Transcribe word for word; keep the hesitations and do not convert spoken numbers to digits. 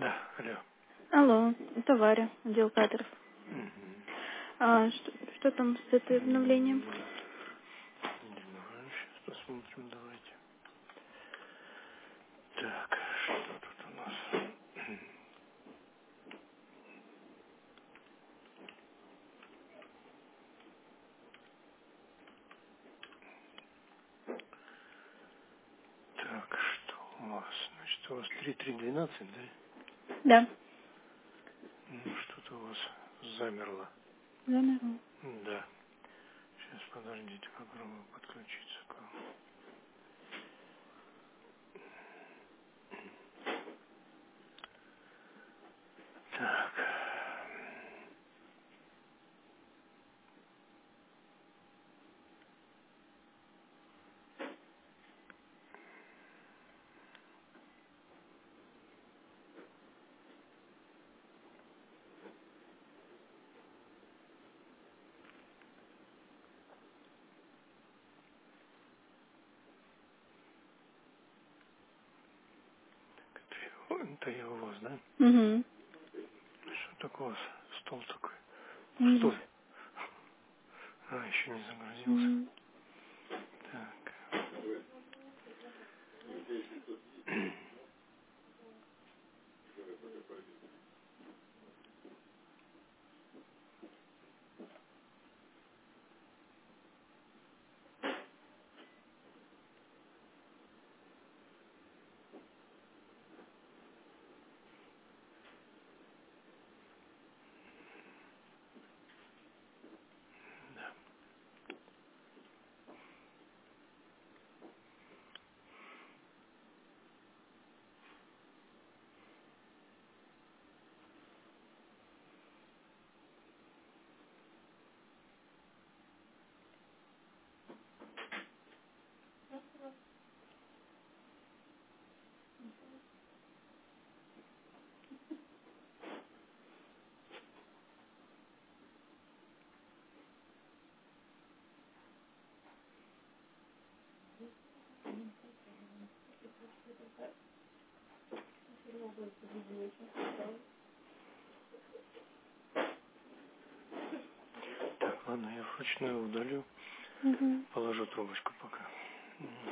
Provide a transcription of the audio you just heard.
Да, алло. Алло, это Варя, отдел кадров. Угу. А, что, что там с этой обновлением? Не знаю, сейчас посмотрим, давайте. Так, что тут у нас? Так, что у вас? Значит, у вас три три двенадцать, да? Да. Ну, что-то у вас замерло. Замерла. Да. Сейчас, подождите, попробую подключиться к вам. Так. Это я это я у вас, да? Угу. Что такое у вас? Стол такой. Угу. Пустой. А, еще не загрузился. Угу. Так. Так, ладно, я вручную удалю. Угу. Положу трубочку пока.